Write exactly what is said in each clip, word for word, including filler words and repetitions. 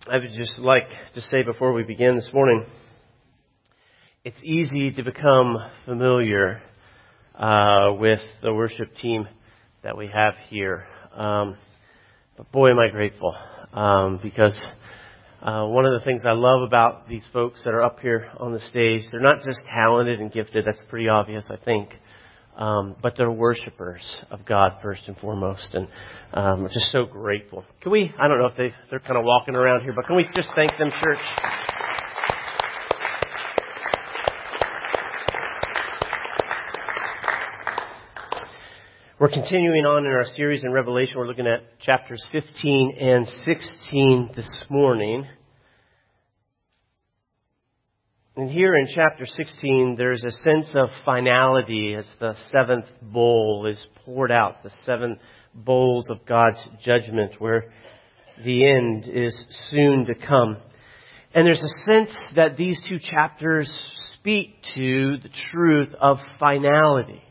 I would just like to say before we begin this morning, it's easy to become familiar uh, with the worship team that we have here. Um, but boy, am I grateful um, because uh, one of the things I love about these folks that are up here on the stage, they're not just talented and gifted. That's pretty obvious, I think. Um, but they're worshipers of God first and foremost, and um, we're just so grateful. Can we, I don't know if they, they're kind of walking around here, but can we just thank them, church? We're continuing on in our series in Revelation. We're looking at chapters fifteen and sixteen this morning. And here in chapter sixteen, there's a sense of finality as the seventh bowl is poured out, the seven bowls of God's judgment, where the end is soon to come. And there's a sense that these two chapters speak to the truth of finality.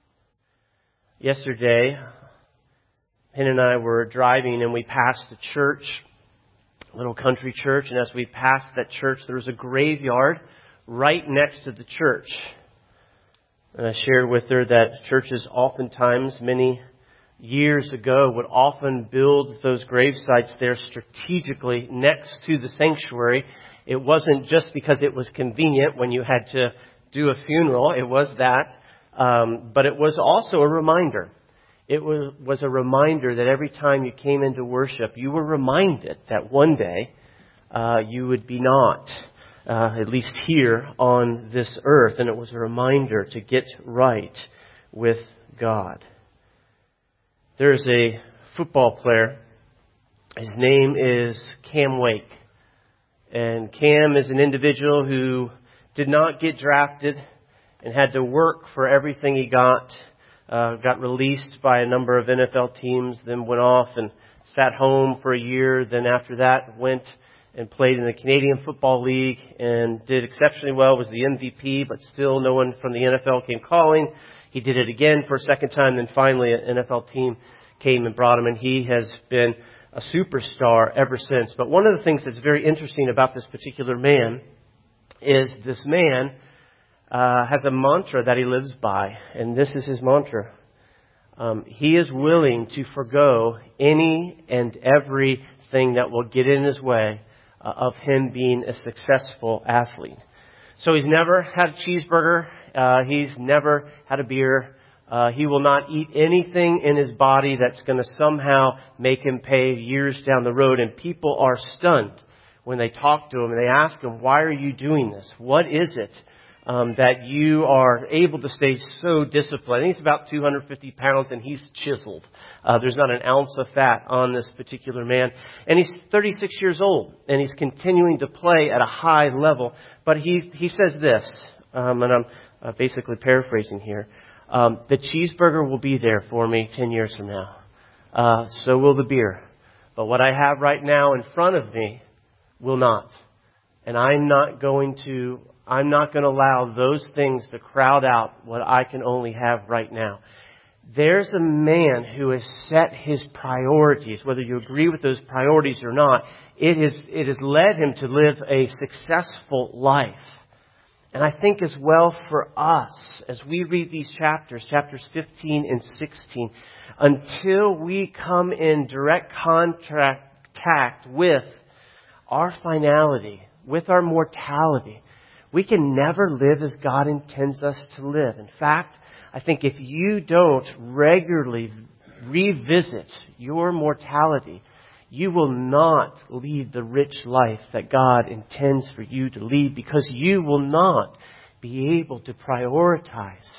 Yesterday, Penn and I were driving and we passed a church, a little country church, and as we passed that church, there was a graveyard right next to the church. And I shared with her that churches oftentimes, many years ago, would often build those grave sites there strategically next to the sanctuary. It wasn't just because it was convenient when you had to do a funeral. It was that. Um, but it was also a reminder. It was, was a reminder that every time you came into worship, you were reminded that one day uh, you would be not. Uh, at least here on this earth. And it was a reminder to get right with God. There's a football player. His name is Cam Wake. And Cam is an individual who did not get drafted and had to work for everything he got. Uh, got released by a number of N F L teams, then went off and sat home for a year. Then after that went and played in the Canadian Football League and did exceptionally well, was the M V P, but still no one from the N F L came calling. He did it again for a second time, then finally an N F L team came and brought him, and he has been a superstar ever since. But one of the things that's very interesting about this particular man is this man uh, has a mantra that he lives by, and this is his mantra. Um, he is willing to forgo any and everything that will get in his way Uh, of him being a successful athlete. So he's never had a cheeseburger. Uh, he's never had a beer. Uh, he will not eat anything in his body that's going to somehow make him pay years down the road. And people are stunned when they talk to him and they ask him, why are you doing this? What is it um, that you are able to stay so disciplined? And he's about two hundred fifty pounds and he's chiseled. Uh, there's not an ounce of fat on this particular man. And he's thirty-six years old and he's continuing to play at a high level. But he, he says this, um, and I'm uh, basically paraphrasing here. Um, the cheeseburger will be there for me ten years from now. Uh, so will the beer. But what I have right now in front of me will not. And I'm not going to I'm not going to allow those things to crowd out what I can only have right now. There's a man who has set his priorities, whether you agree with those priorities or not. It has, it has led him to live a successful life. And I think as well for us, as we read these chapters, chapters fifteen and sixteen, until we come in direct contact with our finality, with our mortality, we can never live as God intends us to live. In fact, I think if you don't regularly revisit your mortality, you will not lead the rich life that God intends for you to lead, because you will not be able to prioritize.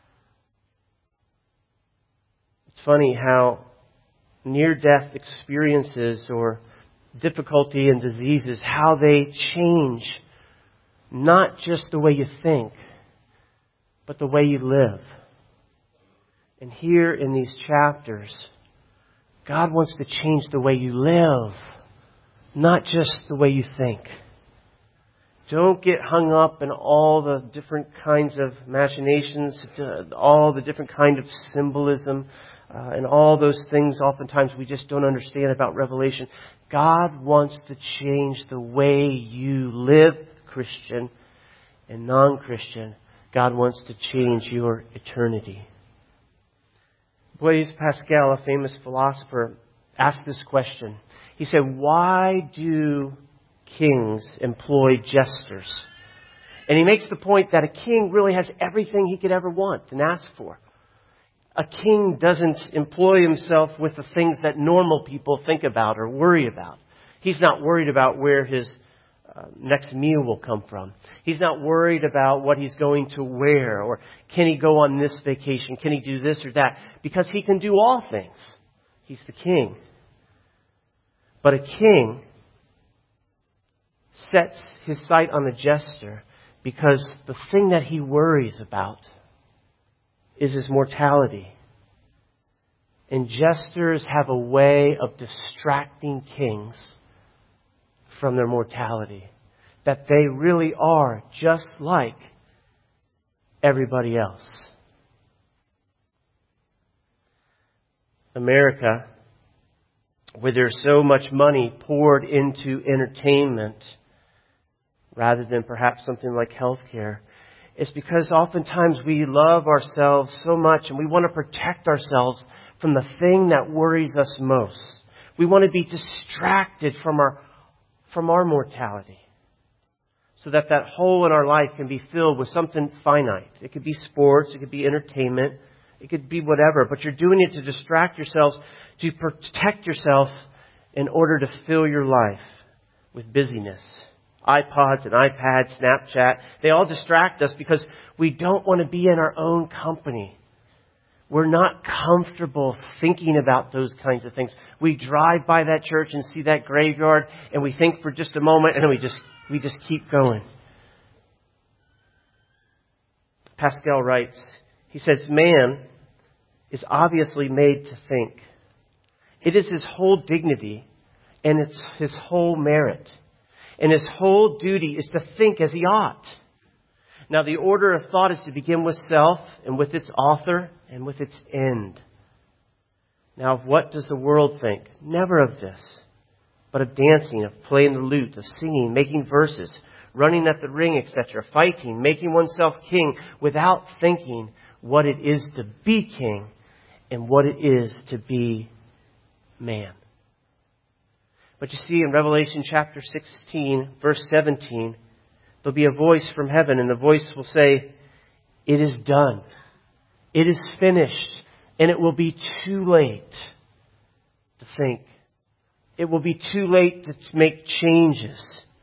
It's funny how near-death experiences or difficulty and diseases, how they change not just the way you think, but the way you live. And here in these chapters, God wants to change the way you live, not just the way you think. Don't get hung up in all the different kinds of machinations, all the different kind of symbolism uh, and all those things oftentimes we just don't understand about Revelation. God wants to change the way you live, Christian and non-Christian. God wants to change your eternity. Blaise Pascal, a famous philosopher, asked this question. He said, why do kings employ jesters? And he makes the point that a king really has everything he could ever want and ask for. A king doesn't employ himself with the things that normal people think about or worry about. He's not worried about where his uh, next meal will come from. He's not worried about what he's going to wear, or can he go on this vacation? Can he do this or that? Because he can do all things. He's the king. But a king sets his sight on the jester because the thing that he worries about is his mortality. And jesters have a way of distracting kings from their mortality. That they really are just like everybody else. America, where there's so much money poured into entertainment rather than perhaps something like healthcare, it's because oftentimes we love ourselves so much and we want to protect ourselves from the thing that worries us most. We want to be distracted from our from our mortality so that that hole in our life can be filled with something finite. It could be sports, it could be entertainment, it could be whatever, but you're doing it to distract yourselves, to protect yourself in order to fill your life with busyness. iPods and iPads, Snapchat, they all distract us because we don't want to be in our own company. We're not comfortable thinking about those kinds of things. We drive by that church and see that graveyard and we think for just a moment and then we just we just keep going. Pascal writes, he says, man is obviously made to think. It is his whole dignity and it's his whole merit. And his whole duty is to think as he ought. Now, the order of thought is to begin with self and with its author and with its end. Now, what does the world think? Never of this, but of dancing, of playing the lute, of singing, making verses, running at the ring, et cetera, fighting, making oneself king without thinking what it is to be king and what it is to be man. But you see, in Revelation chapter sixteen, verse seventeen, there'll be a voice from heaven, and the voice will say, it is done. It is finished. And it will be too late to think. It will be too late to make changes.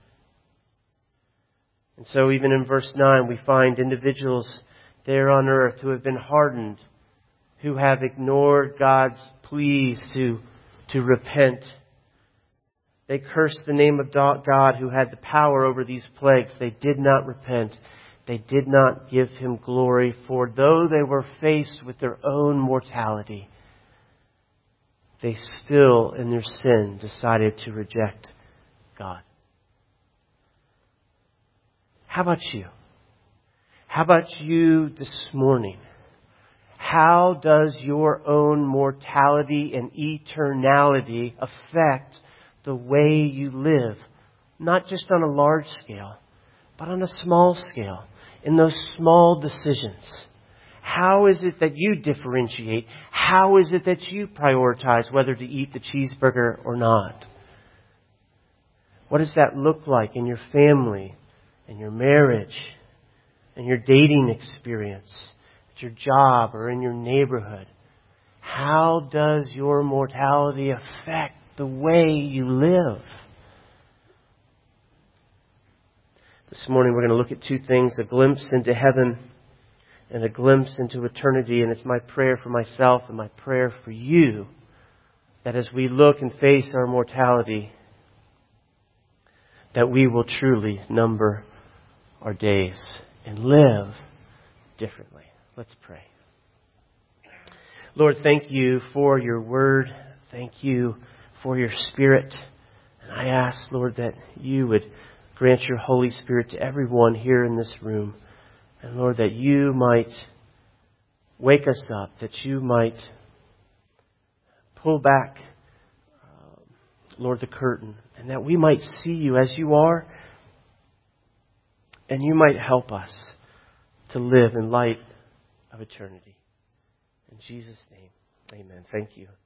And so even in verse nine, we find individuals there on earth who have been hardened, who have ignored God's pleas to, to repent. They cursed the name of God who had the power over these plagues. They did not repent. They did not give Him glory, for though they were faced with their own mortality, they still, in their sin, decided to reject God. How about you? How about you this morning? How does your own mortality and eternality affect the way you live? Not just on a large scale, but on a small scale, in those small decisions. How is it that you differentiate? How is it that you prioritize whether to eat the cheeseburger or not? What does that look like in your family, in your marriage, in your dating experience, at your job, or in your neighborhood? How does your mortality affect the way you live? This morning we're going to look at two things, a glimpse into heaven and a glimpse into eternity. And it's my prayer for myself and my prayer for you that as we look and face our mortality, that we will truly number our days and live differently. Let's pray. Lord, thank you for your word. Thank you for your Spirit. And I ask, Lord, that you would grant your Holy Spirit to everyone here in this room. And Lord, that you might wake us up, that you might pull back, uh, Lord, the curtain, and that we might see you as you are, and you might help us to live in light of eternity. In Jesus' name, amen. Thank you.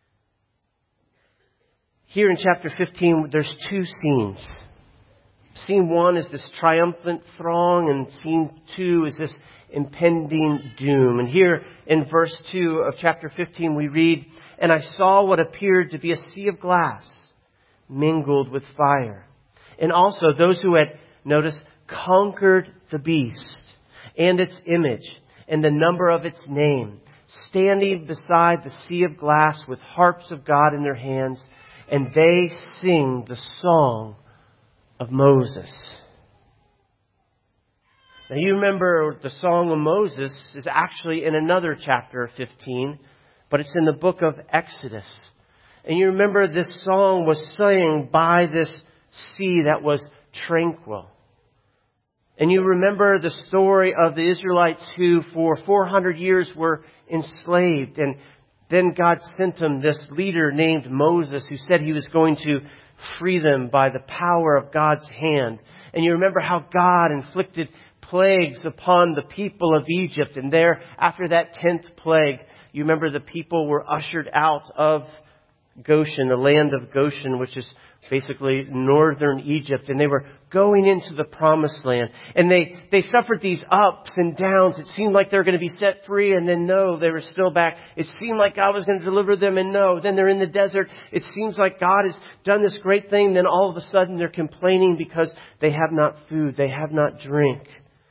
Here in chapter fifteen, there's two scenes. Scene one is this triumphant throng, and scene two is this impending doom. And here in verse two of chapter fifteen, we read, "And I saw what appeared to be a sea of glass mingled with fire. And also those who had, notice, conquered the beast and its image and the number of its name, standing beside the sea of glass with harps of God in their hands, and they sing the song of Moses." Now you remember the Song of Moses is actually in another chapter of fifteen, but it's in the book of Exodus. And you remember this song was sung by this sea that was tranquil. And you remember the story of the Israelites who for four hundred years were enslaved. And then God sent them this leader named Moses who said he was going to free them by the power of God's hand. And you remember how God inflicted plagues upon the people of Egypt. And there, after that tenth plague, you remember the people were ushered out of Goshen, the land of Goshen, which is basically northern Egypt. And they were going into the promised land. And they, they suffered these ups and downs. It seemed like they were going to be set free, and then no, they were still back. It seemed like God was going to deliver them, and no. Then they're in the desert. It seems like God has done this great thing. Then all of a sudden they're complaining because they have not food. They have not drink.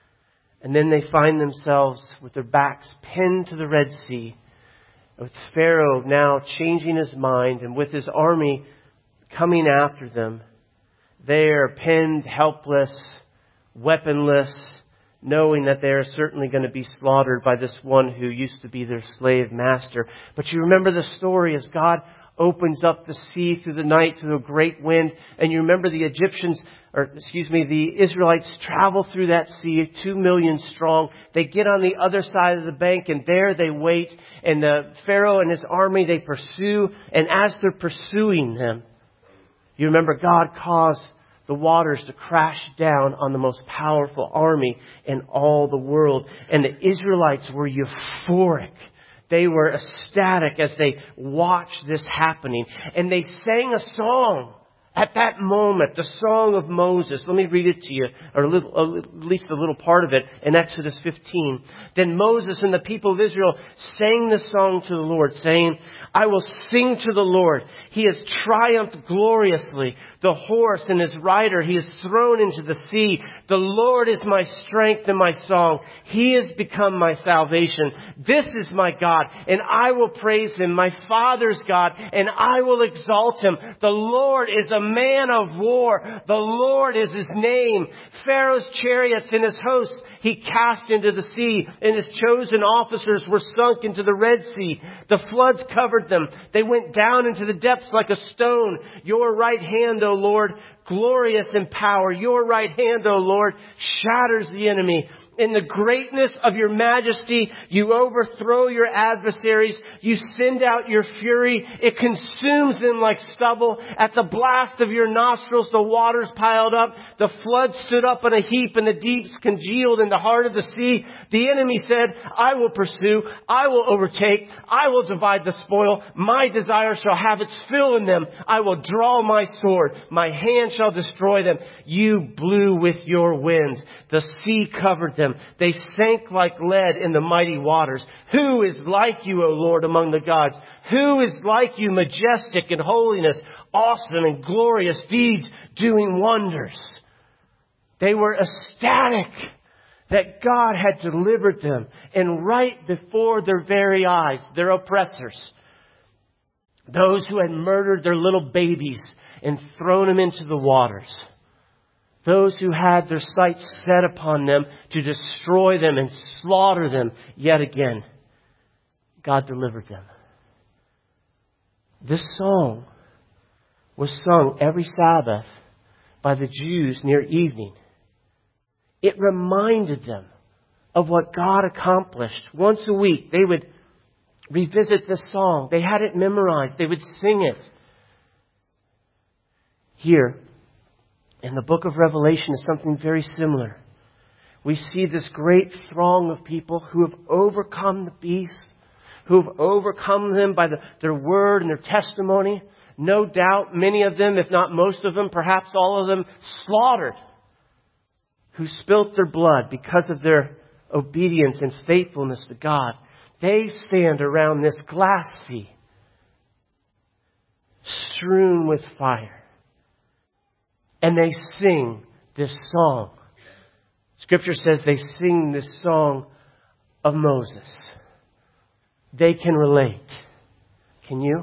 And then they find themselves with their backs pinned to the Red Sea, with Pharaoh now changing his mind, and with his army coming after them. They are pinned, helpless, weaponless, knowing that they are certainly going to be slaughtered by this one who used to be their slave master. But you remember the story as God opens up the sea through the night through a great wind. And you remember the Egyptians, or excuse me, the Israelites travel through that sea, two million strong. They get on the other side of the bank, and there they wait. And the Pharaoh and his army, they pursue. And as they're pursuing them, you remember God caused the waters to crash down on the most powerful army in all the world. And the Israelites were euphoric. They were ecstatic as they watched this happening. And they sang a song at that moment, the Song of Moses. Let me read it to you, or a little, at least a little part of it, in Exodus fifteen. "Then Moses and the people of Israel sang this song to the Lord, saying, I will sing to the Lord. He has triumphed gloriously. The horse and his rider he has thrown into the sea. The Lord is my strength and my song. He has become my salvation. This is my God, and I will praise him, my Father's God, and I will exalt him. The Lord is a man of war. The Lord is his name. Pharaoh's chariots and his hosts he cast into the sea, and his chosen officers were sunk into the Red Sea. The floods covered them. They went down into the depths like a stone. Your right hand, O Lord, glorious in power. Your right hand, O Lord, shatters the enemy. In the greatness of your majesty, you overthrow your adversaries. You send out your fury. It consumes them like stubble. At the blast of your nostrils, the waters piled up. The flood stood up in a heap, and the deeps congealed in the heart of the sea. The enemy said, I will pursue. I will overtake. I will divide the spoil. My desire shall have its fill in them. I will draw my sword. My hand shall destroy them. You blew with your wind. The sea covered them. They sank like lead in the mighty waters. Who is like you, O Lord, among the gods? Who is like you, majestic in holiness, awesome and glorious deeds, doing wonders? They were ecstatic that God had delivered them, and right before their very eyes, their oppressors, those who had murdered their little babies and thrown them into the waters, those who had their sights set upon them to destroy them and slaughter them yet again, God delivered them. This song was sung every Sabbath by the Jews near evening. It reminded them of what God accomplished. Once a week, they would revisit this song. They had it memorized. They would sing it. Here, in the book of Revelation, is something very similar. We see this great throng of people who have overcome the beast, who have overcome them by the, their word and their testimony. No doubt many of them, if not most of them, perhaps all of them, slaughtered, who spilt their blood because of their obedience and faithfulness to God. They stand around this glass sea, strewn with fire, and they sing this song. Scripture says they sing this song of Moses. They can relate. Can you?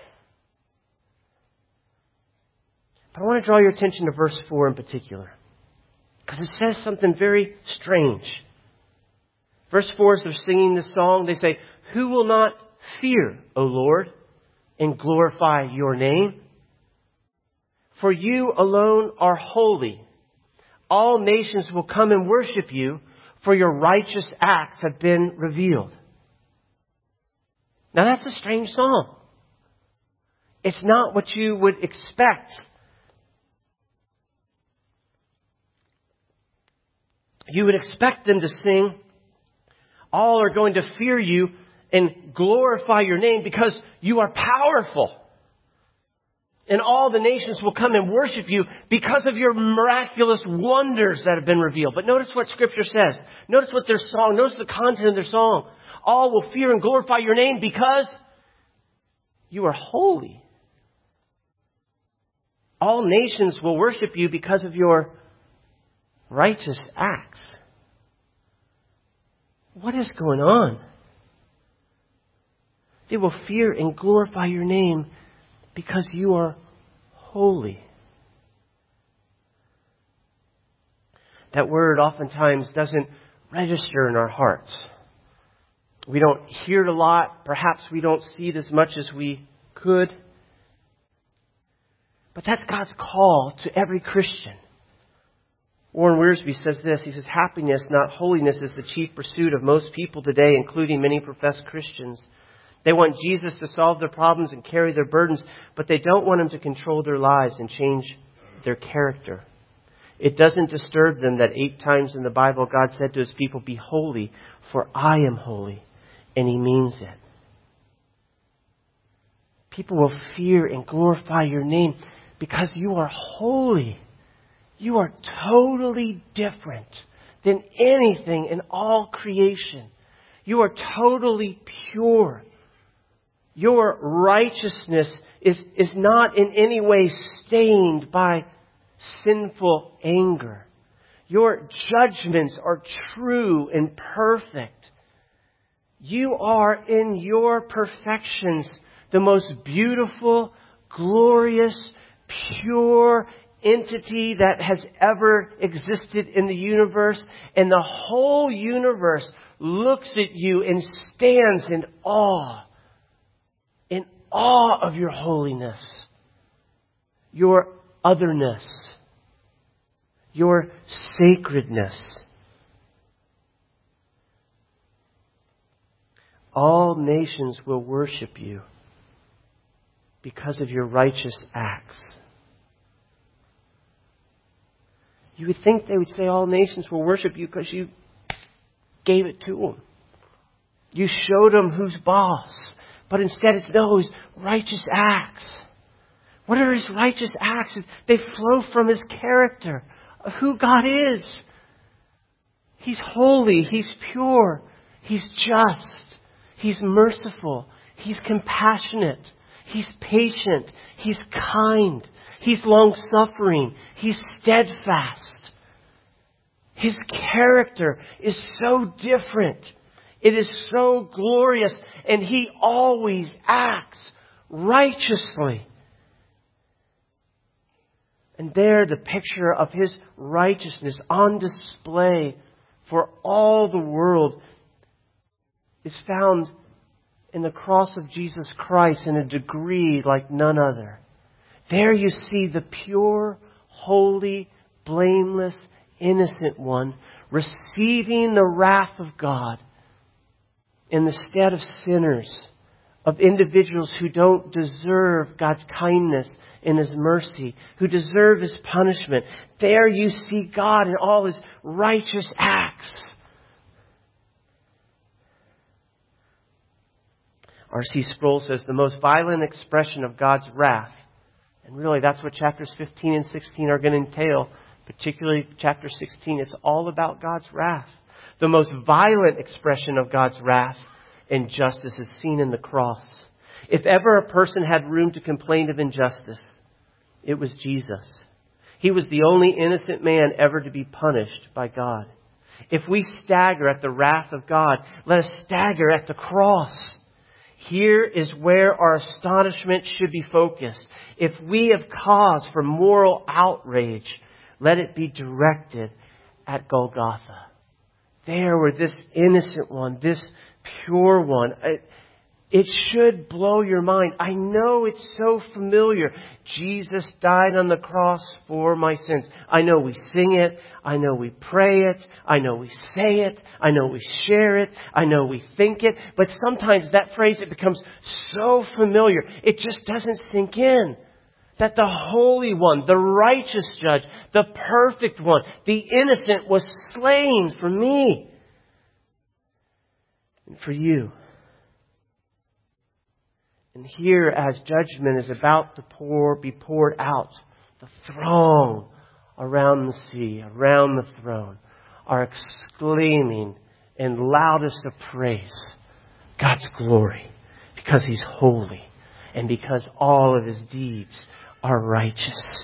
But I want to draw your attention to verse four in particular, because it says something very strange. Verse four, as they're singing this song, they say, "Who will not fear, O Lord, and glorify your name? For you alone are holy. All nations will come and worship you, for your righteous acts have been revealed." Now that's a strange song. It's not what you would expect. You would expect them to sing, "All are going to fear you and glorify your name because you are powerful. And all the nations will come and worship you because of your miraculous wonders that have been revealed." But notice what Scripture says. Notice what their song, notice the content of their song. "All will fear and glorify your name because you are holy. All nations will worship you because of your righteous acts." What is going on? "They will fear and glorify your name because you are holy." That word oftentimes doesn't register in our hearts. We don't hear it a lot. Perhaps we don't see it as much as we could. But that's God's call to every Christian. Warren Wiersbe says this. He says, "Happiness, not holiness, is the chief pursuit of most people today, including many professed Christians. They want Jesus to solve their problems and carry their burdens, but they don't want Him to control their lives and change their character. It doesn't disturb them that eight times in the Bible God said to His people, 'Be holy, for I am holy.' And He means it." People will fear and glorify your name because you are holy. You are totally different than anything in all creation. You are totally pure. Your righteousness is, is not in any way stained by sinful anger. Your judgments are true and perfect. You are in your perfections the most beautiful, glorious, pure entity that has ever existed in the universe. And the whole universe looks at you and stands in awe. In awe of your holiness, your otherness, your sacredness. All nations will worship you because of your righteous acts. You would think they would say all nations will worship you because you gave it to them. You showed them who's boss. But instead it's those righteous acts. What are His righteous acts? They flow from His character of who God is. He's holy. He's pure. He's just. He's merciful. He's compassionate. He's patient. He's kind. He's long-suffering. He's steadfast. His character is so different. It is so glorious. And He always acts righteously. And there the picture of His righteousness on display for all the world is found in the cross of Jesus Christ in a degree like none other. There you see the pure, holy, blameless, innocent one receiving the wrath of God in the stead of sinners, of individuals who don't deserve God's kindness and His mercy, who deserve His punishment. There you see God in all His righteous acts. R C Sproul says the most violent expression of God's wrath, and really that's what chapters fifteen and sixteen are going to entail, particularly chapter sixteen, it's all about God's wrath. The most violent expression of God's wrath and justice is seen in the cross. If ever a person had room to complain of injustice, it was Jesus. He was the only innocent man ever to be punished by God. If we stagger at the wrath of God, let us stagger at the cross. Here is where our astonishment should be focused. If we have cause for moral outrage, let it be directed at Golgotha. There where this innocent one, this pure one, it, it should blow your mind. I know it's so familiar. Jesus died on the cross for my sins. I know we sing it. I know we pray it. I know we say it. I know we share it. I know we think it. But sometimes that phrase, it becomes so familiar, it just doesn't sink in. That the Holy One, the righteous Judge, the perfect One, the innocent was slain for me and for you. And here, as judgment is about to pour, be poured out, the throng around the sea, around the throne, are exclaiming in loudest of praise God's glory, because He's holy and because all of His deeds are righteous.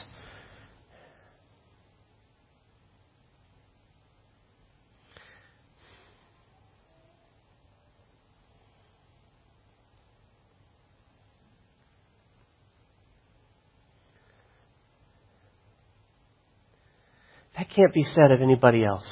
That can't be said of anybody else.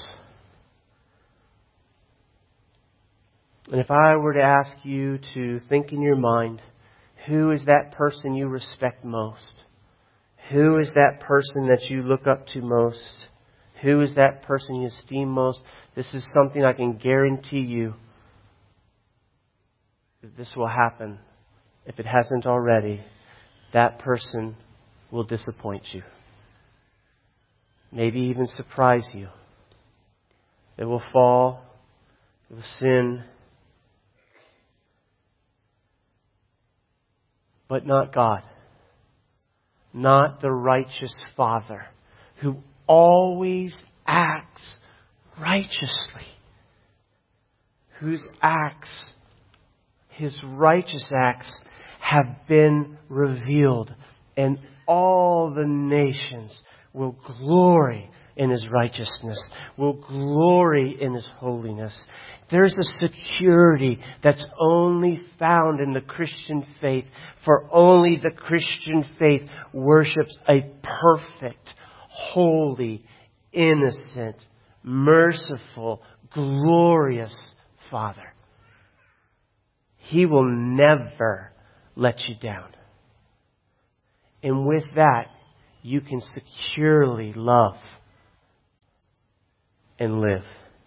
And if I were to ask you to think in your mind, who is that person you respect most? Who is that person that you look up to most? Who is that person you esteem most? This is something I can guarantee you that this will happen. If it hasn't already, that person will disappoint you. Maybe even surprise you. They will fall. They will sin. But not God. Not the righteous Father who always acts righteously. Whose acts, His righteous acts, have been revealed. And all the nations will glory in His righteousness, will glory in His holiness. There's a security that's only found in the Christian faith, for only the Christian faith worships a perfect, holy, innocent, merciful, glorious Father. He will never let you down. And with that, you can securely love and live.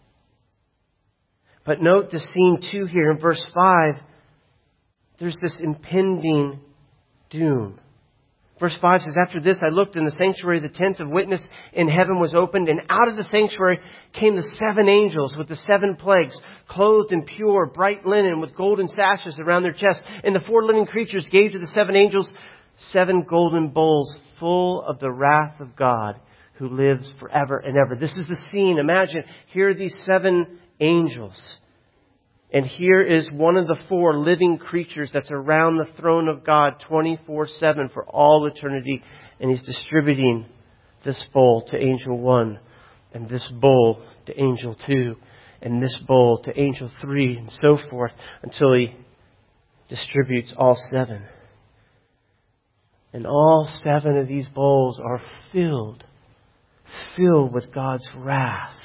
But note the scene two here in verse five. There's this impending doom. Verse five says, after this I looked in the sanctuary, the tent of witness in heaven was opened, and out of the sanctuary came the seven angels with the seven plagues, clothed in pure, bright linen with golden sashes around their chests. And the four living creatures gave to the seven angels seven golden bowls full of the wrath of God who lives forever and ever. This is the scene. Imagine, here are these seven angels. And here is one of the four living creatures that's around the throne of God twenty-four seven for all eternity. And He's distributing this bowl to angel one, and this bowl to angel two, and this bowl to angel three, and so forth, until He distributes all seven. And all seven of these bowls are filled, filled with God's wrath.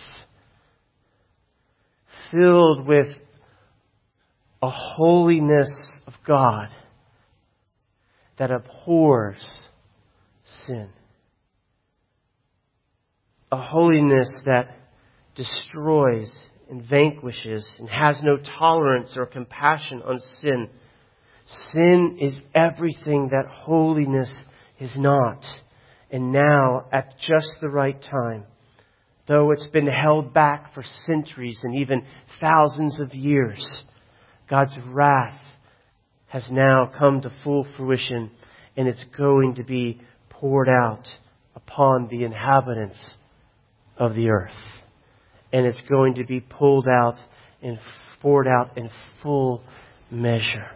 Filled with a holiness of God that abhors sin. A holiness that destroys and vanquishes and has no tolerance or compassion on sin. Sin is everything that holiness is not. And now, at just the right time, though it's been held back for centuries and even thousands of years, God's wrath has now come to full fruition, and it's going to be poured out upon the inhabitants of the earth. And it's going to be pulled out and poured out in full measure.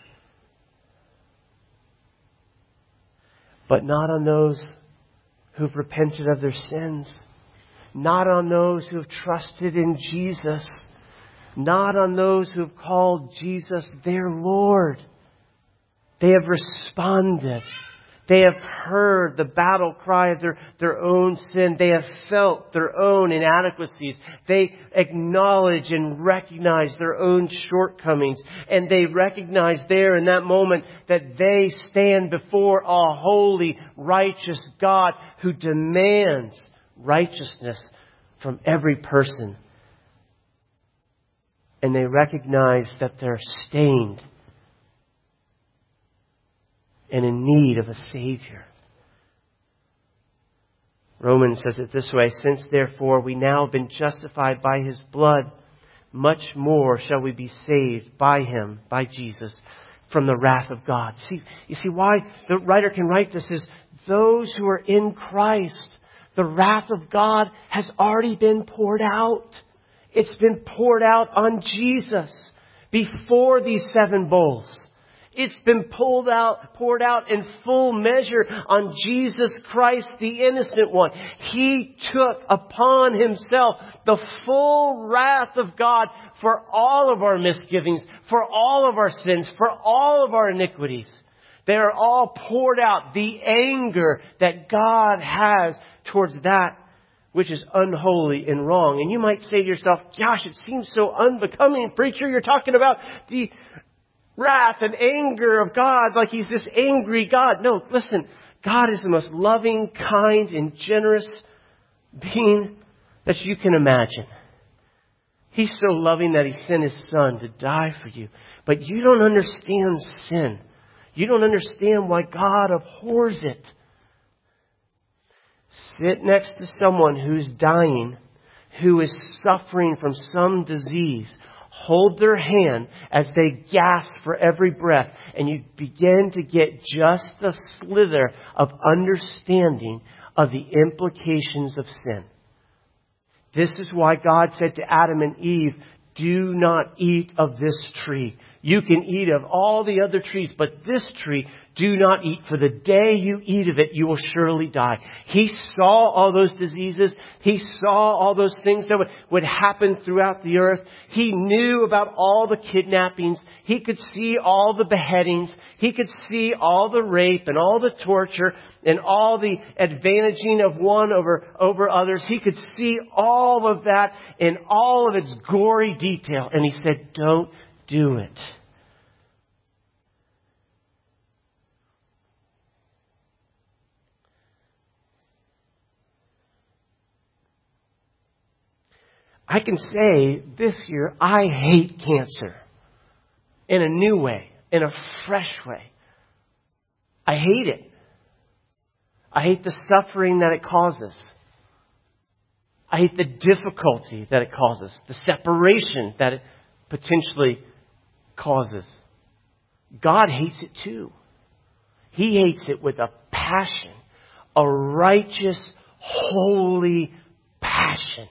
But not on those who've repented of their sins. Not on those who have trusted in Jesus. Not on those who have called Jesus their Lord. They have responded. They have heard the battle cry of their, their own sin. They have felt their own inadequacies. They acknowledge and recognize their own shortcomings. And they recognize there in that moment that they stand before a holy, righteous God who demands righteousness from every person. And they recognize that they're stained and in need of a Savior. Romans says it this way, since therefore we now have been justified by His blood, much more shall we be saved by Him, by Jesus, from the wrath of God. See, you see why the writer can write this is those who are in Christ, the wrath of God has already been poured out. It's been poured out on Jesus before these seven bowls. It's been pulled out, poured out in full measure on Jesus Christ, the innocent one. He took upon Himself the full wrath of God for all of our misgivings, for all of our sins, for all of our iniquities. They are all poured out. The anger that God has towards that which is unholy and wrong. And you might say to yourself, gosh, it seems so unbecoming. Preacher, you're talking about the wrath and anger of God like He's this angry God. No, listen, God is the most loving, kind, and generous being that you can imagine. He's so loving that He sent His Son to die for you. But you don't understand sin. You don't understand why God abhors it. Sit next to someone who's dying, who is suffering from some disease. Hold their hand as they gasp for every breath, and you begin to get just a slither of understanding of the implications of sin. This is why God said to Adam and Eve, do not eat of this tree. You can eat of all the other trees, but this tree do not eat. For the day you eat of it, you will surely die. He saw all those diseases. He saw all those things that would, would happen throughout the earth. He knew about all the kidnappings. He could see all the beheadings. He could see all the rape and all the torture and all the advantaging of one over, over others. He could see all of that in all of its gory detail. And He said, don't do it. I can say this year, I hate cancer in a new way, in a fresh way. I hate it. I hate the suffering that it causes. I hate the difficulty that it causes, the separation that it potentially causes. God hates it too. He hates it with a passion, a righteous, holy passion.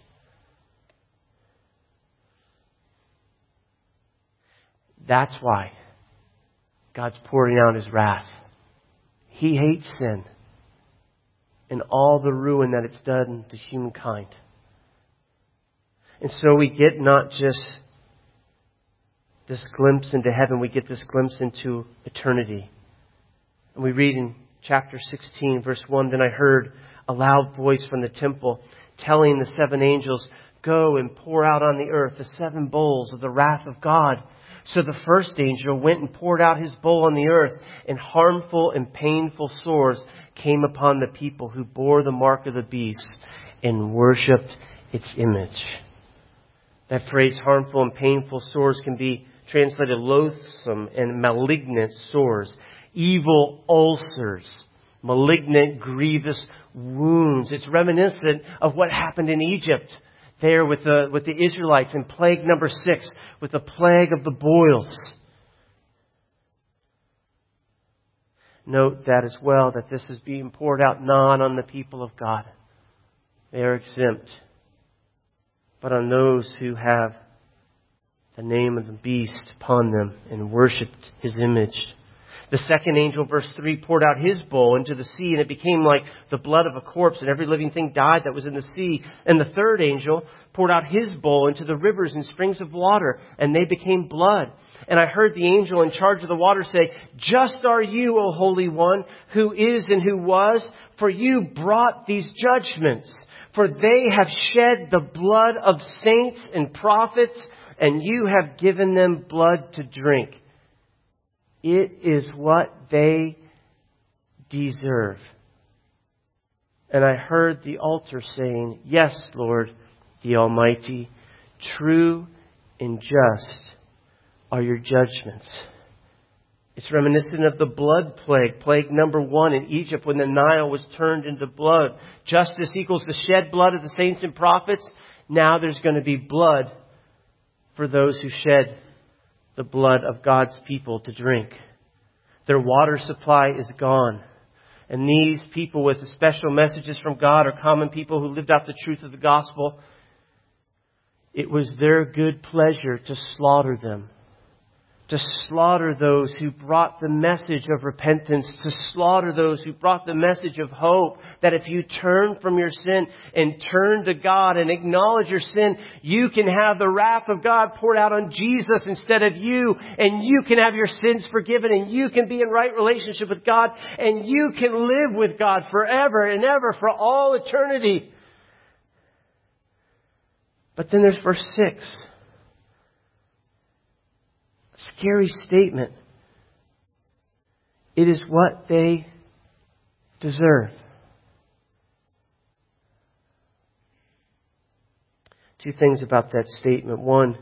That's why God's pouring out His wrath. He hates sin and all the ruin that it's done to humankind. And so we get not just this glimpse into heaven, we get this glimpse into eternity. And we read in chapter sixteen, verse one, then I heard a loud voice from the temple telling the seven angels, go and pour out on the earth the seven bowls of the wrath of God. So the first angel went and poured out his bowl on the earth, and harmful and painful sores came upon the people who bore the mark of the beast and worshipped its image. That phrase, harmful and painful sores, can be translated loathsome and malignant sores. Evil ulcers. Malignant, grievous wounds. It's reminiscent of what happened in Egypt there with the, with the Israelites in plague number six, with the plague of the boils. Note that as well, that this is being poured out not on the people of God. They are exempt. But on those who have the name of the beast upon them and worshipped his image. The second angel, verse three, poured out his bowl into the sea, and it became like the blood of a corpse, and every living thing died that was in the sea. And the third angel poured out his bowl into the rivers and springs of water, and they became blood. And I heard the angel in charge of the water say, "Just are you, O Holy One, who is and who was, for you brought these judgments. For they have shed the blood of saints and prophets, and you have given them blood to drink. It is what they deserve." And I heard the altar saying, "Yes, Lord, the Almighty, true and just are your judgments." It's reminiscent of the blood plague, plague number one in Egypt, when the Nile was turned into blood. Justice equals the shed blood of the saints and prophets. Now there's going to be blood for those who shed the blood of God's people to drink. Their water supply is gone. And these people with the special messages from God are common people who lived out the truth of the gospel. It was their good pleasure to slaughter them. To slaughter those who brought the message of repentance. To slaughter those who brought the message of hope. That if you turn from your sin and turn to God and acknowledge your sin, you can have the wrath of God poured out on Jesus instead of you. And you can have your sins forgiven. And you can be in right relationship with God. And you can live with God forever and ever for all eternity. But then there's verse six. Scary statement. It is what they deserve. Two things about that statement. One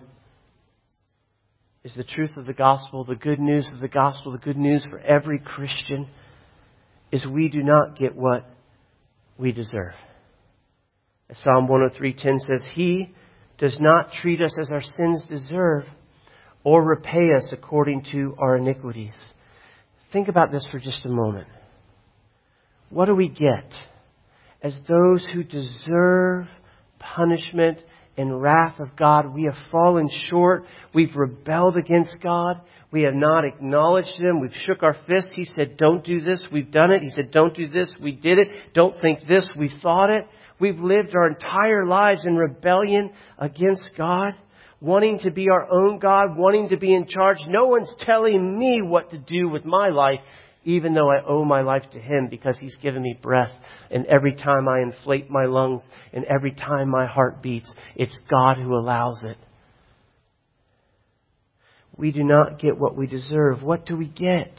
is the truth of the gospel, the good news of the gospel, the good news for every Christian is we do not get what we deserve. As Psalm one oh three ten says, He does not treat us as our sins deserve, or repay us according to our iniquities. Think about this for just a moment. What do we get as those who deserve punishment and wrath of God? We have fallen short. We've rebelled against God. We have not acknowledged Him. We've shook our fist. He said, don't do this. We've done it. He said, don't do this. We did it. Don't think this. We thought it. We've lived our entire lives in rebellion against God. Wanting to be our own God, wanting to be in charge. No one's telling me what to do with my life, even though I owe my life to Him because He's given me breath. And every time I inflate my lungs and every time my heart beats, it's God who allows it. We do not get what we deserve. What do we get?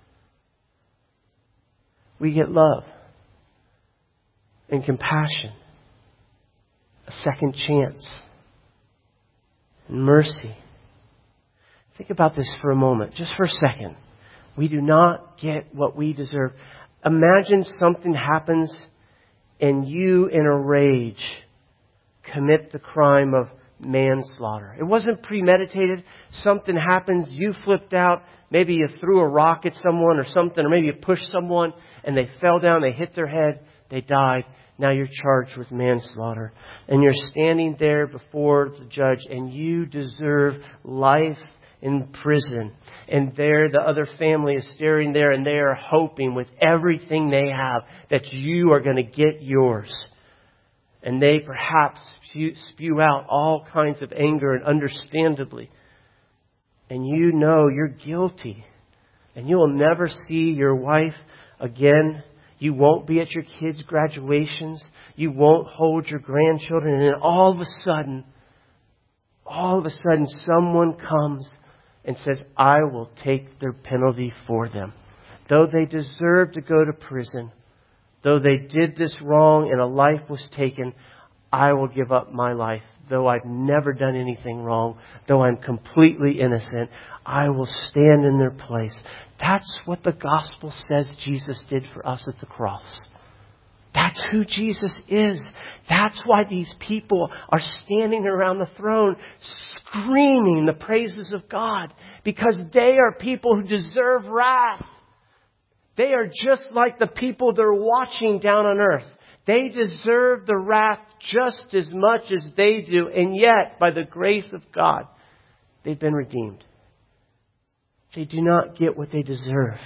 We get love and compassion, a second chance, and mercy. Think about this for a moment, just for a second. We do not get what we deserve. Imagine something happens and you, in a rage, commit the crime of manslaughter. It wasn't premeditated. Something happens, you flipped out. Maybe you threw a rock at someone or something, or maybe you pushed someone and they fell down, they hit their head, they died. Now you're charged with manslaughter. And you're standing there before the judge and you deserve life in prison. And there the other family is staring there and they are hoping with everything they have that you are going to get yours. And they perhaps spew, spew out all kinds of anger, and understandably. And you know you're guilty. And you will never see your wife again. You won't be at your kids' graduations. You won't hold your grandchildren. And then all of a sudden, all of a sudden, someone comes and says, I will take their penalty for them. Though they deserve to go to prison, though they did this wrong and a life was taken, I will give up my life. Though I've never done anything wrong, though I'm completely innocent, I will stand in their place. That's what the gospel says Jesus did for us at the cross. That's who Jesus is. That's why these people are standing around the throne screaming the praises of God. Because they are people who deserve wrath. They are just like the people they're watching down on earth. They deserve the wrath just as much as they do. And yet, by the grace of God, they've been redeemed. They do not get what they deserve.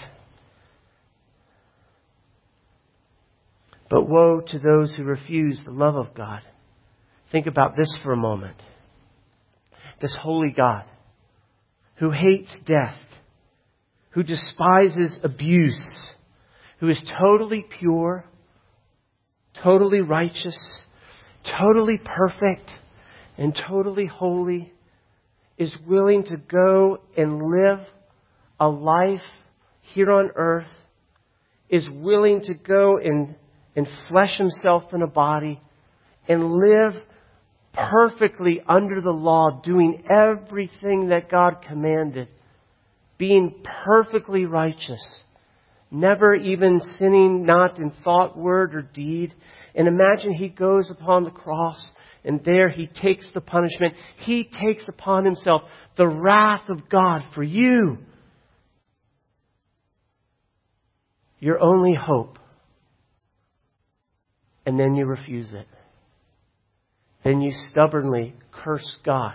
But woe to those who refuse the love of God. Think about this for a moment. This holy God who hates death, who despises abuse, who is totally pure, totally righteous, totally perfect, and totally holy, is willing to go and live a life here on earth, is willing to go and, and flesh himself in a body and live perfectly under the law, doing everything that God commanded, being perfectly righteous, never even sinning, not in thought, word, or deed. And imagine he goes upon the cross and there he takes the punishment. He takes upon himself the wrath of God for you. Your only hope. And then you refuse it. Then you stubbornly curse God.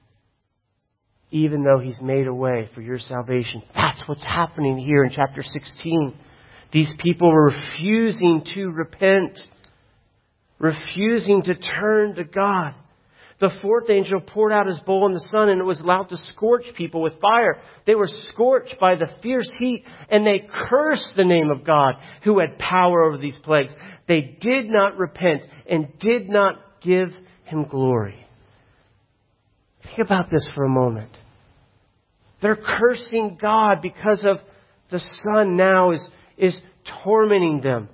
Even though He's made a way for your salvation. That's what's happening here in chapter sixteen. These people were refusing to repent. Refusing to turn to God. The fourth angel poured out his bowl in the sun and it was allowed to scorch people with fire. They were scorched by the fierce heat and they cursed the name of God who had power over these plagues. They did not repent and did not give Him glory. Think about this for a moment. They're cursing God because of the sun now is, is tormenting them.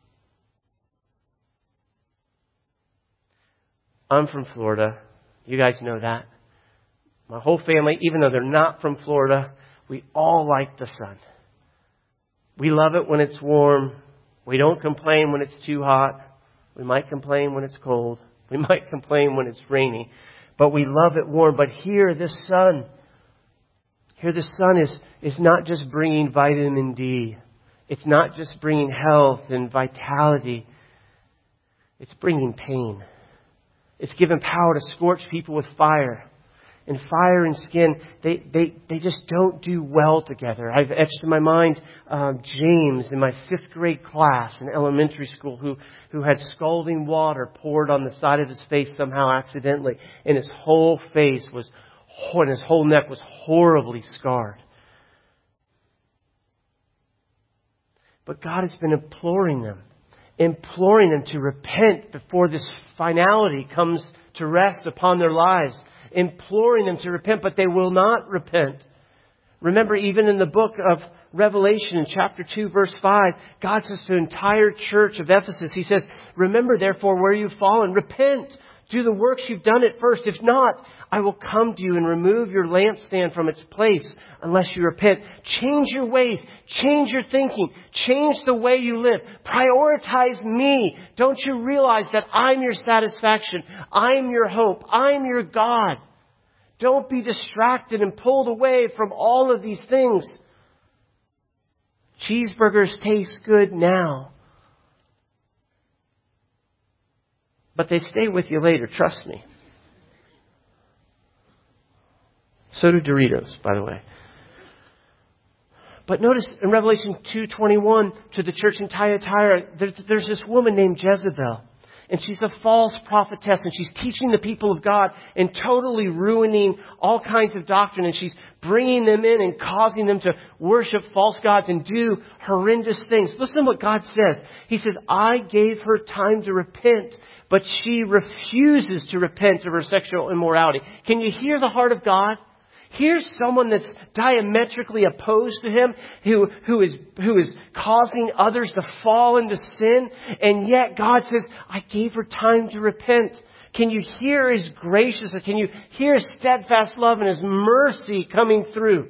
I'm from Florida. You guys know that. My whole family, even though they're not from Florida, we all like the sun. We love it when it's warm. We don't complain when it's too hot. We might complain when it's cold. We might complain when it's rainy. But we love it warm. But here, this sun, here the sun is, is not just bringing vitamin D. It's not just bringing health and vitality. It's bringing pain. It's given power to scorch people with fire. And fire and skin, they, they, they just don't do well together. I've etched in my mind um, James in my fifth grade class in elementary school who, who had scalding water poured on the side of his face somehow accidentally. And his whole face was, and his whole neck was horribly scarred. But God has been imploring them. Imploring them to repent before this finality comes to rest upon their lives. Imploring them to repent, but they will not repent. Remember, even in the book of Revelation in chapter two, verse five, God says to the entire church of Ephesus, He says, remember therefore where you've fallen. Repent. Do the works you've done at first. If not, I will come to you and remove your lampstand from its place unless you repent. Change your ways. Change your thinking. Change the way you live. Prioritize me. Don't you realize that I'm your satisfaction? I'm your hope. I'm your God. Don't be distracted and pulled away from all of these things. Cheeseburgers taste good now. But they stay with you later, trust me. So do Doritos, by the way. But notice in Revelation two twenty-one to the church in Thyatira, there's, there's this woman named Jezebel. And she's a false prophetess and she's teaching the people of God and totally ruining all kinds of doctrine. And she's bringing them in and causing them to worship false gods and do horrendous things. Listen to what God says. He says, I gave her time to repent, but she refuses to repent of her sexual immorality. Can you hear the heart of God? Here's someone that's diametrically opposed to him, who, who is, who is causing others to fall into sin. And yet God says, I gave her time to repent. Can you hear His gracious, or can you hear His steadfast love and His mercy coming through?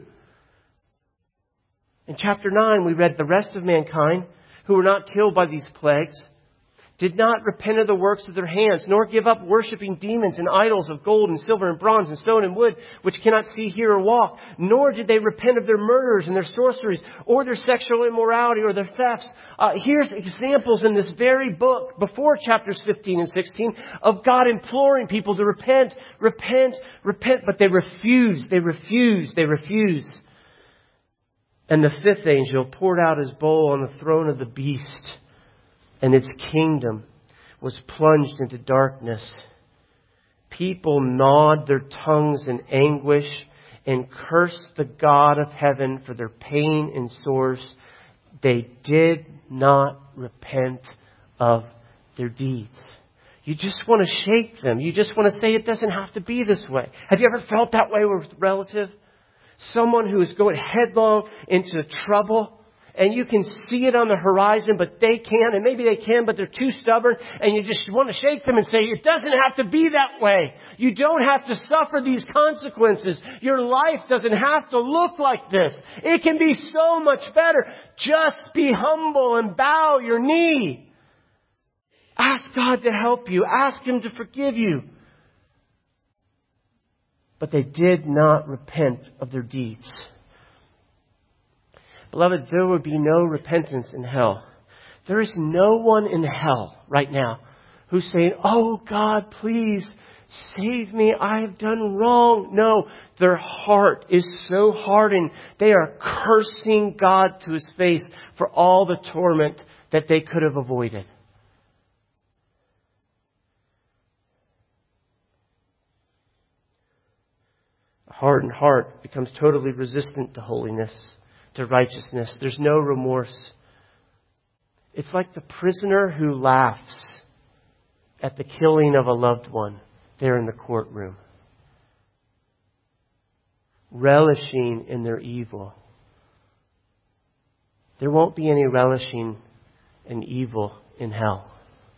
In chapter nine, we read the rest of mankind who were not killed by these plagues did not repent of the works of their hands, nor give up worshiping demons and idols of gold and silver and bronze and stone and wood, which cannot see, hear, or walk. Nor did they repent of their murders and their sorceries, or their sexual immorality, or their thefts. Uh, here's examples in this very book, before chapters fifteen and sixteen, of God imploring people to repent, repent, repent. But they refused, they refused, they refused. And the fifth angel poured out his bowl on the throne of the beast, and its kingdom was plunged into darkness. People gnawed their tongues in anguish and cursed the God of heaven for their pain and sores. They did not repent of their deeds. You just want to shake them. You just want to say it doesn't have to be this way. Have you ever felt that way with a relative? Someone who is going headlong into trouble, and you can see it on the horizon, but they can't, and maybe they can, but they're too stubborn, and you just want to shake them and say, it doesn't have to be that way. You don't have to suffer these consequences. Your life doesn't have to look like this. It can be so much better. Just be humble and bow your knee. Ask God to help you. Ask Him to forgive you. But they did not repent of their deeds. Beloved, there would be no repentance in hell. There is no one in hell right now who's saying, oh God, please save me. I have done wrong. No, their heart is so hardened. They are cursing God to His face for all the torment that they could have avoided. A hardened heart becomes totally resistant to holiness, to righteousness. There's no remorse. It's like the prisoner who laughs at the killing of a loved one there in the courtroom, relishing in their evil. There won't be any relishing in evil in hell.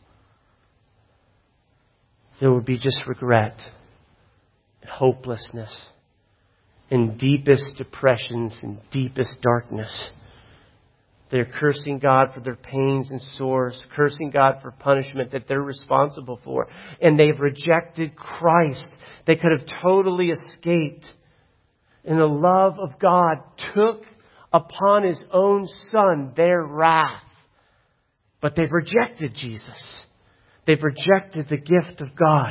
There will be just regret, hopelessness, in deepest depressions and deepest darkness. They're cursing God for their pains and sores, cursing God for punishment that they're responsible for. And they've rejected Christ. They could have totally escaped. And the love of God took upon His own Son their wrath. But they've rejected Jesus. They've rejected the gift of God.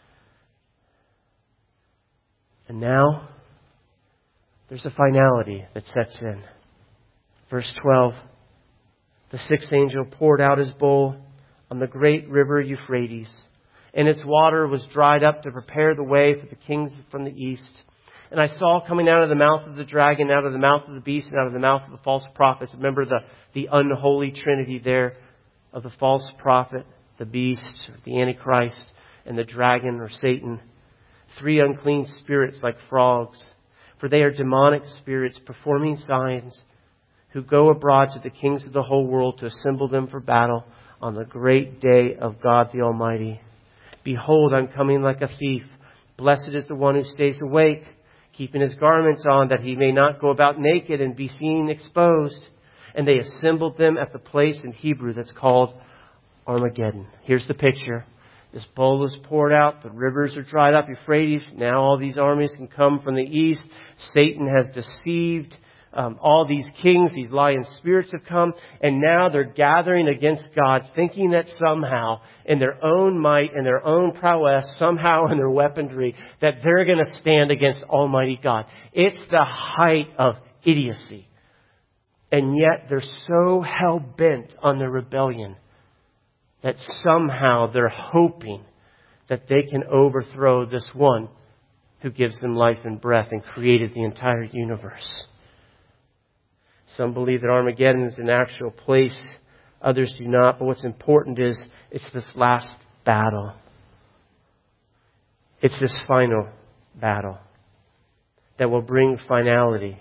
And now there's a finality that sets in. Verse twelve, the sixth angel poured out his bowl on the great river Euphrates, and its water was dried up to prepare the way for the kings from the east. And I saw coming out of the mouth of the dragon, out of the mouth of the beast, and out of the mouth of the false prophets. Remember the, the unholy trinity there of the false prophet, the beast, the Antichrist, and the dragon or Satan. Three unclean spirits like frogs. For they are demonic spirits performing signs, who go abroad to the kings of the whole world to assemble them for battle on the great day of God the Almighty. Behold, I'm coming like a thief. Blessed is the one who stays awake, keeping his garments on, that he may not go about naked and be seen exposed. And they assembled them at the place in Hebrew that's called Armageddon. Here's the picture. This bowl is poured out. The rivers are dried up. Euphrates. Now all these armies can come from the east. Satan has deceived um, all these kings. These lying spirits have come. And now they're gathering against God, thinking that somehow, in their own might and their own prowess, somehow in their weaponry, that they're going to stand against Almighty God. It's the height of idiocy. And yet they're so hell-bent on their rebellion that somehow they're hoping that they can overthrow this one who gives them life and breath and created the entire universe. Some believe that Armageddon is an actual place. Others do not. But what's important is it's this last battle. It's this final battle. that will bring finality.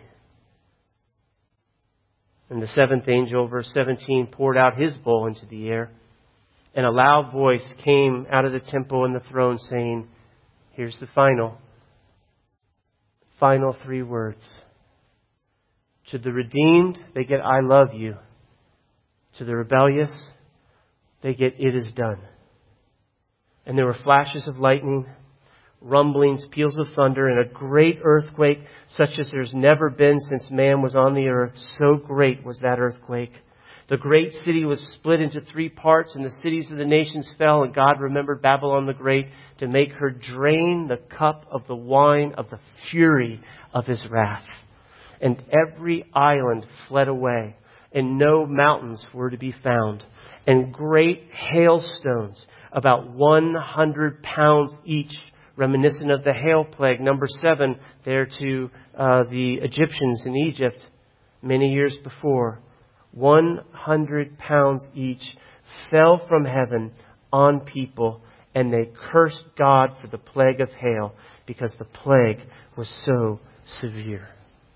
And the seventh angel, verse seventeen, poured out his bowl into the air, and a loud voice came out of the temple and the throne saying, here's the final, final three words. To the redeemed, they get, I love you. To the rebellious, they get, it is done. And there were flashes of lightning, rumblings, peals of thunder, and a great earthquake, such as there's never been since man was on the earth. So great was that earthquake. The great city was split into three parts, and the cities of the nations fell, and God remembered Babylon the Great to make her drain the cup of the wine of the fury of his wrath. And every island fled away, and no mountains were to be found. And great hailstones, about one hundred pounds each, reminiscent of the hail plague, number seven, there to uh, the Egyptians in Egypt many years before. one hundred pounds each fell from heaven on people, and they cursed God for the plague of hail because the plague was so severe.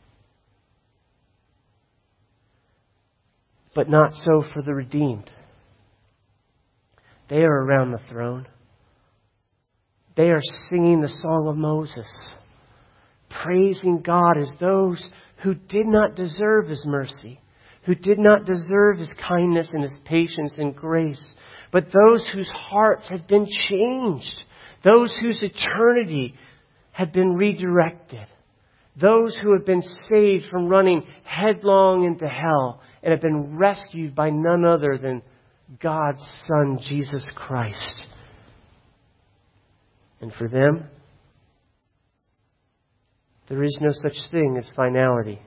But not so for the redeemed. They are around the throne. They are singing the song of Moses, praising God as those who did not deserve His mercy, who did not deserve His kindness and His patience and grace, but those whose hearts had been changed, those whose eternity had been redirected, those who have been saved from running headlong into hell and have been rescued by none other than God's Son, Jesus Christ. And for them, there is no such thing as finality.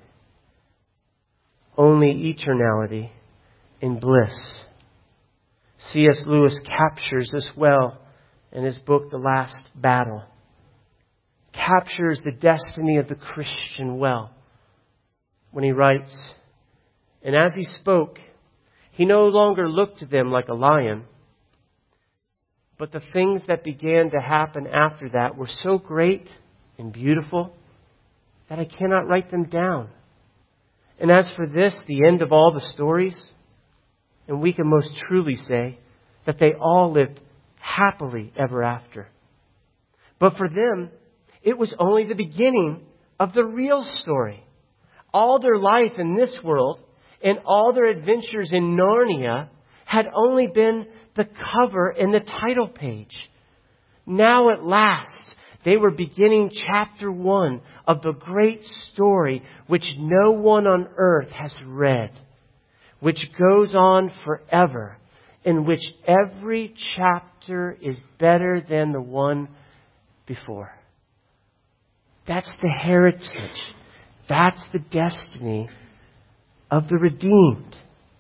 Only eternality in bliss. C S Lewis captures this well in his book, The Last Battle. Captures the destiny of the Christian well when he writes, and as he spoke, he no longer looked to them like a lion, but the things that began to happen after that were so great and beautiful that I cannot write them down. And as for this, the end of all the stories, and we can most truly say that they all lived happily ever after. But for them, it was only the beginning of the real story. All their life in this world and all their adventures in Narnia had only been the cover and the title page. Now at last, they were beginning chapter one of the great story which no one on earth has read, which goes on forever, in which every chapter is better than the one before. That's the heritage. That's the destiny of the redeemed.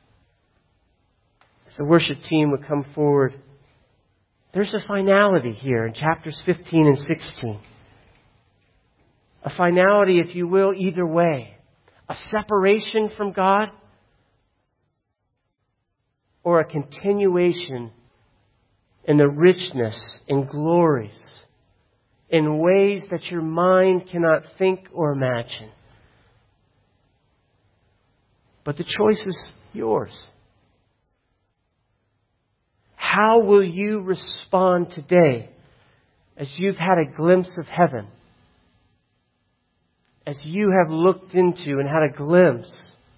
As the worship team would come forward, there's a finality here in chapters fifteen and sixteen. A finality, if you will, either way. A separation from God or a continuation in the richness and glories in ways that your mind cannot think or imagine. But the choice is yours. How will you respond today as you've had a glimpse of heaven? As you have looked into and had a glimpse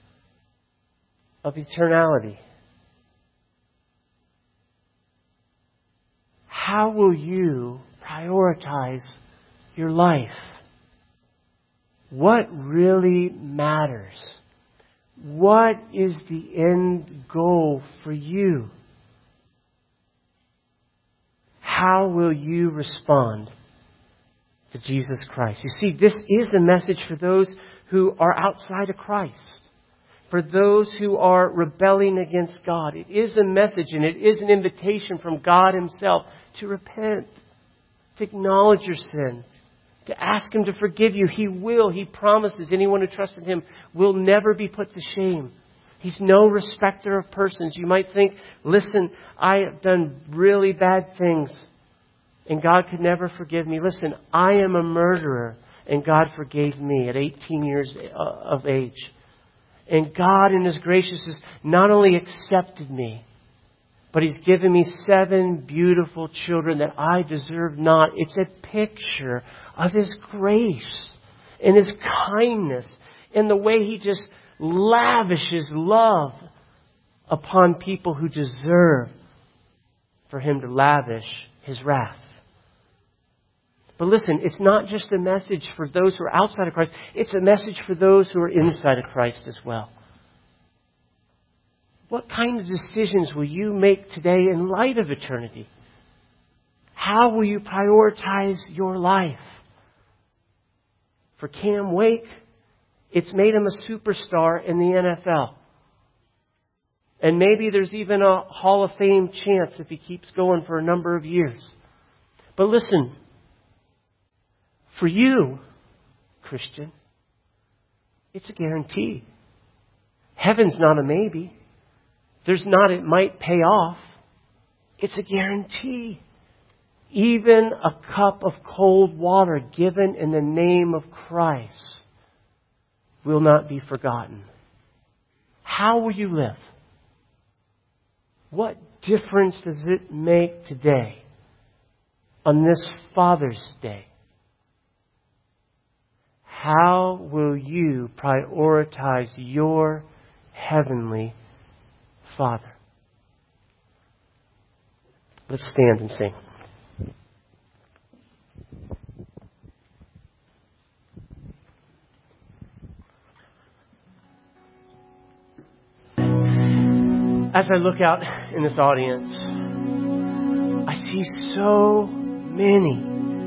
of eternality? How will you prioritize your life? What really matters? What is the end goal for you? How will you respond to Jesus Christ? You see, this is a message for those who are outside of Christ. For those who are rebelling against God. It is a message and it is an invitation from God Himself to repent, to acknowledge your sin, to ask Him to forgive you. He will. He promises anyone who trusts in Him will never be put to shame. He's no respecter of persons. You might think, listen, I have done really bad things and God could never forgive me. Listen, I am a murderer And God forgave me at eighteen years of age. And God in His graciousness not only accepted me, but He's given me seven beautiful children that I deserve not. It's a picture of His grace and His kindness and the way He just lavishes love upon people who deserve for Him to lavish His wrath. But listen, it's not just a message for those who are outside of Christ. It's a message for those who are inside of Christ as well. What kind of decisions will you make today in light of eternity? How will you prioritize your life? For Cam Wake, it's made him a superstar in the N F L. And maybe there's even a Hall of Fame chance if he keeps going for a number of years. But listen, for you, Christian, it's a guarantee. Heaven's not a maybe. There's not it might pay off. It's a guarantee. Even a cup of cold water given in the name of Christ will not be forgotten. How will you live? What difference does it make today on this Father's Day? How will you prioritize your heavenly Father? Let's stand and sing. As I look out in this audience, I see so many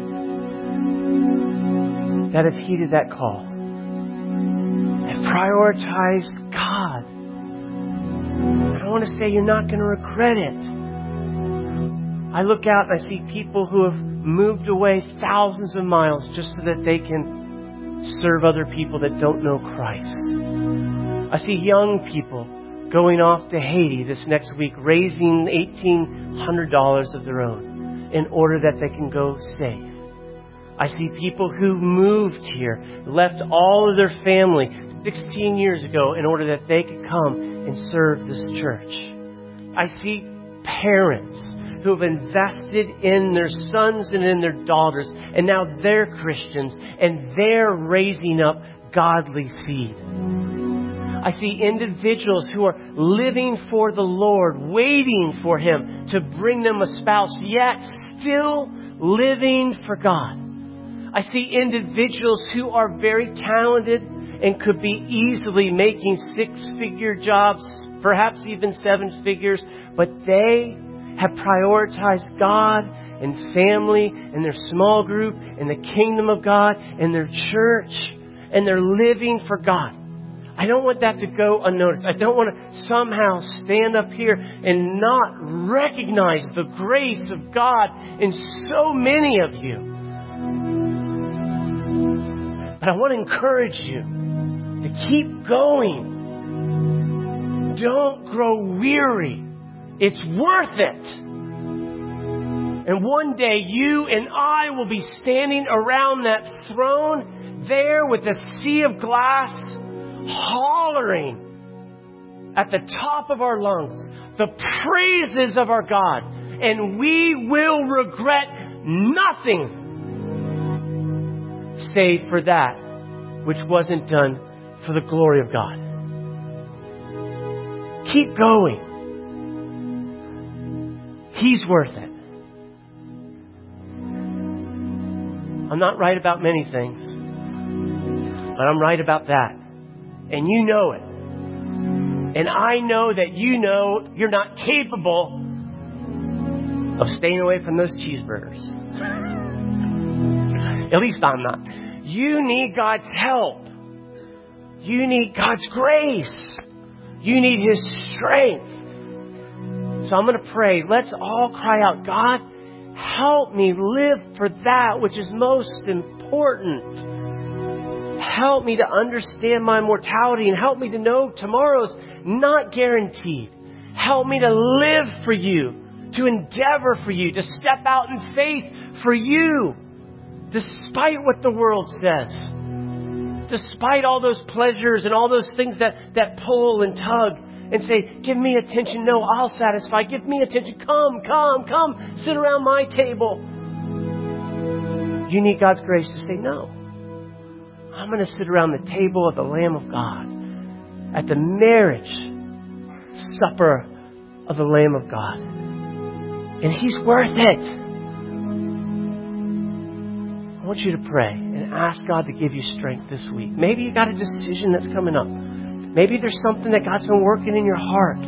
that have heeded that call, have prioritized God. And I want to say you're not going to regret it. I look out and I see people who have moved away thousands of miles just so that they can serve other people that don't know Christ. I see young people going off to Haiti this next week, raising eighteen hundred dollars of their own in order that they can go save. I see people who moved here, left all of their family sixteen years ago in order that they could come and serve this church. I see parents who have invested in their sons and in their daughters, and now they're Christians, and they're raising up godly seed. I see individuals who are living for the Lord, waiting for Him to bring them a spouse, yet still living for God. I see individuals who are very talented and could be easily making six-figure jobs, perhaps even seven figures, but they have prioritized God and family and their small group and the kingdom of God and their church, and they're living for God. I don't want that to go unnoticed. I don't want to somehow stand up here and not recognize the grace of God in so many of you. But I want to encourage you to keep going. Don't grow weary. It's worth it. And one day you and I will be standing around that throne there with a sea of glass, hollering at the top of our lungs the praises of our God, and we will regret nothing save for that which wasn't done for the glory of God. Keep going. He's worth it. I'm not right about many things, but I'm right about that. And you know it. And I know that you know you're not capable of staying away from those cheeseburgers. At least I'm not. You need God's help. You need God's grace. You need His strength. So I'm going to pray. Let's all cry out, God, help me live for that which is most important. Help me to understand my mortality and help me to know tomorrow's not guaranteed. Help me to live for you, to endeavor for you, to step out in faith for you. Despite what the world says. Despite all those pleasures and all those things that, that pull and tug and say, give me attention. No, I'll satisfy. Give me attention. Come, come, come. Sit around my table. You need God's grace to say, no. I'm going to sit around the table of the Lamb of God at the marriage supper of the Lamb of God. And He's worth it. I want you to pray and ask God to give you strength this week. Maybe you got a decision that's coming up. Maybe there's something that God's been working in your heart.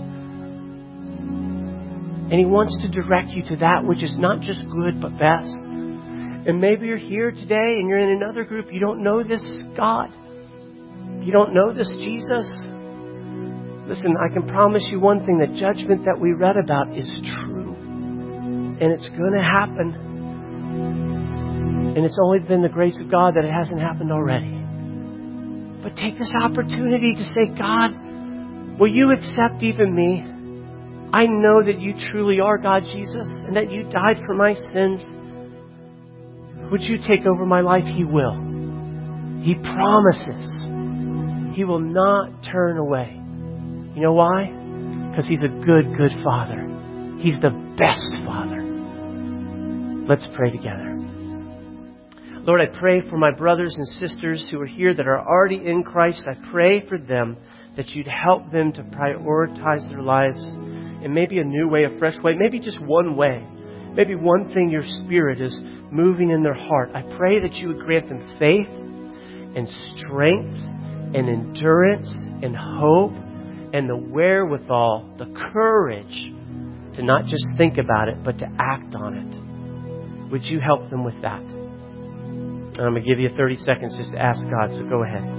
And He wants to direct you to that which is not just good, but best. And maybe you're here today and you're in another group. You don't know this God. You don't know this Jesus. Listen, I can promise you one thing. The judgment that we read about is true. And it's going to happen. And it's only been the grace of God that it hasn't happened already. But take this opportunity to say, God, will you accept even me? I know that you truly are God, Jesus, and that you died for my sins. Would you take over my life? He will. He promises. He will not turn away. You know why? Because He's a good, good Father. He's the best Father. Let's pray together. Lord, I pray for my brothers and sisters who are here that are already in Christ. I pray for them that you'd help them to prioritize their lives in maybe a new way, a fresh way, maybe just one way. Maybe one thing your Spirit is moving in their heart. I pray that you would grant them faith and strength and endurance and hope and the wherewithal, the courage to not just think about it, but to act on it. Would you help them with that? I'm going to give you thirty seconds just to ask God, so go ahead.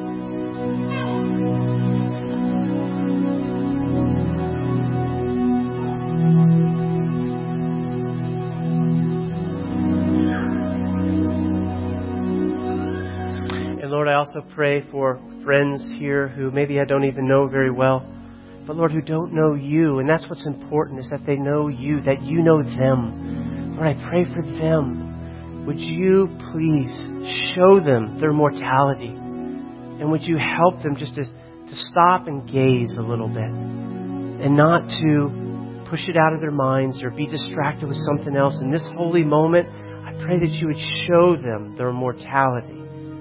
And Lord, I also pray for friends here who maybe I don't even know very well, but Lord, who don't know you. And that's what's important, is that they know you, that you know them. Lord, I pray for them. Would you please show them their mortality? And would you help them just to, to stop and gaze a little bit and not to push it out of their minds or be distracted with something else. In this holy moment, I pray that you would show them their mortality.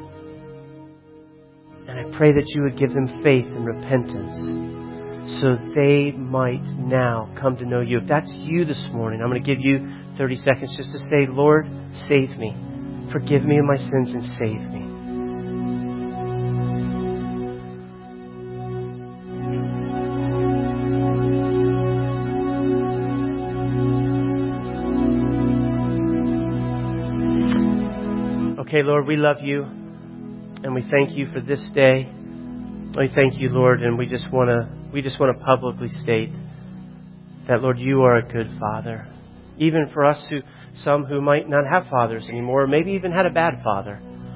And I pray that you would give them faith and repentance so they might now come to know you. If that's you this morning, I'm going to give you thirty seconds just to say, Lord, save me. Forgive me of my sins and save me. Okay, Lord, we love you and we thank you for this day. We thank you, Lord, and we just want to we just want to publicly state that, Lord, you are a good Father. Even for us, who some who might not have fathers anymore, maybe even had a bad father.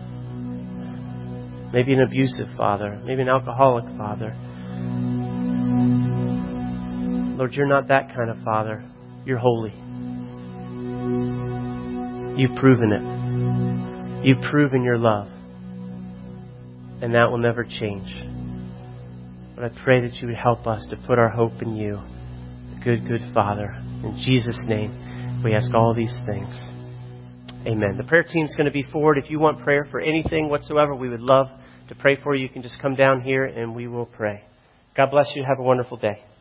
Maybe an abusive father. Maybe an alcoholic father. Lord, you're not that kind of Father. You're holy. You've proven it. You've proven your love. And that will never change. But I pray that you would help us to put our hope in you, the good, good Father. In Jesus' name, we ask all these things. Amen. The prayer team's going to be forward. If you want prayer for anything whatsoever, we would love to pray for you. You can just come down here and we will pray. God bless you. Have a wonderful day.